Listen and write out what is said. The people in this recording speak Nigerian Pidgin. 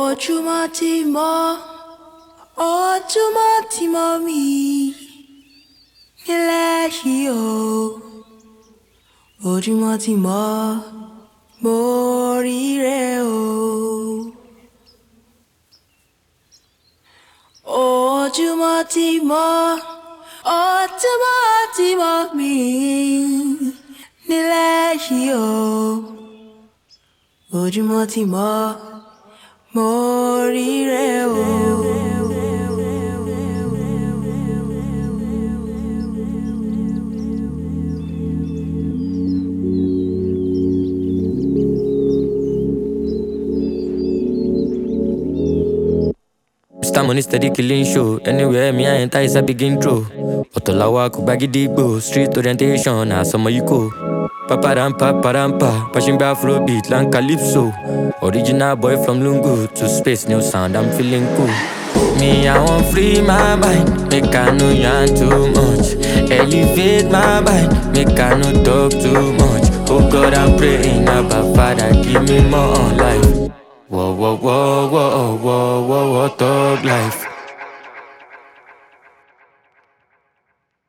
Ojúmọ́ ti mọ́, ojúmọ́ ti mọ́ mi nílẹ̀ yìí o. Ojúmọ́ ti mọ́, mo ríre o. Ojúmọ́ ti mọ́, ojúmọ́ ti mọ́ mi nílẹ̀ yìí o. Ojúmọ́ ti mọ́, mo ríre o. Mr. Money steady killing show. Anywhere me I enter is a begin draw. Otolawa kubagidigbo. Street orientation as some you go. Paparampa, pushing back Afrobeat, land calypso. Original boy from Lungu to space, new sound, I'm feeling cool. Me, I want free my mind, make I no yarn too much. Elevate my mind, make I no talk too much. Oh God, I'm praying about Father, give me more life. Whoa, whoa, whoa, whoa, whoa, whoa, whoa, thug life.